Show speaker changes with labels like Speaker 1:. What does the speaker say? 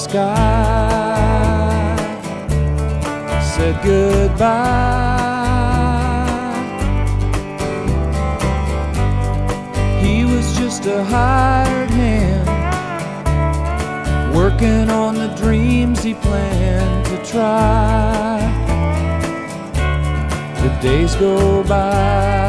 Speaker 1: sky said goodbye. He was just a hired hand, working on the dreams he planned to try. The days go by,